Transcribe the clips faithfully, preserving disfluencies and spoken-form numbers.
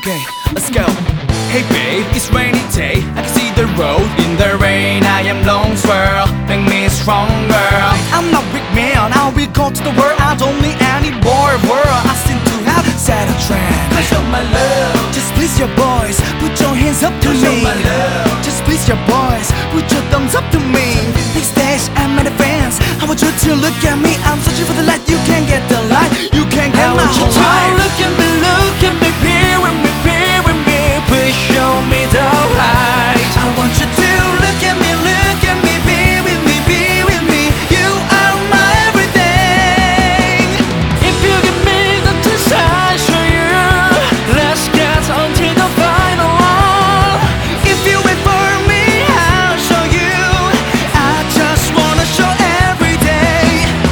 Okay, let's go. Hey babe, it's rainy day. I can see the road in the rain. I am lone swirl, make me stronger. I'm not big man, I will go to the world. I don't need any more world. I seem to have set a trend. Cause you're my love. Just please your boys, put your hands up to me. My love. Just please your boys, put your thumbs up to me. Big stage, I'm at the fans. I want you to look at me. I'm searching for the light. You can't get the light. You can't get my whole life. Look at me, look at me, be with me, be with me. Please show me the light. I want you to look at me, look at me, be with me, be with me. You are my everything. If you give me the chance, I'll show you. Let's get on to the final one. If you wait for me, I'll show you. I just wanna show every day.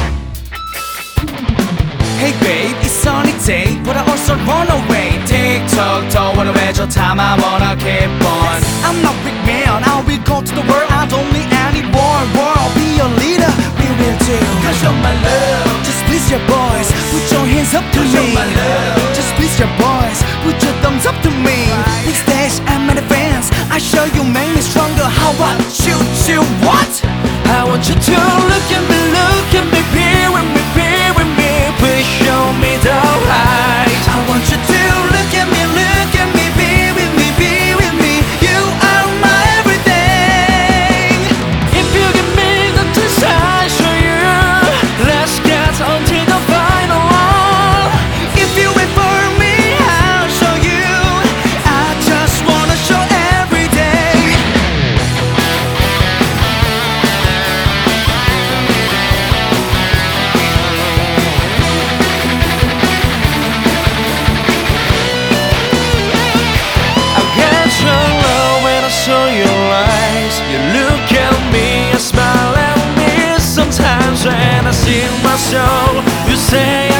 Hey babe, it's sunny day, but I also run away. TikTok, don't wanna waste your time, I wanna keep on. I'm not big man, I will go to the world. I don't need any more world. Be your leader, we will do. Cause you're my love. Just please your boys, put your hands up to me. You're my love. Just please your boys, put your thumbs up to me. Big stage, I'm at the fans. I show you make me stronger. How about you, you what? I want you to look at me, look at me, be with me, be with me. Please show me the light. I want you to look at me, look at me, be with me, be with me. You are my everything. If you give me the chance, I'll show you. Let's get on to the final one. If you wait for me, I'll show you. I just wanna show every day. I get your love when I saw your eyes. You look at me, you smile at me. Sometimes when I sing my soul, you say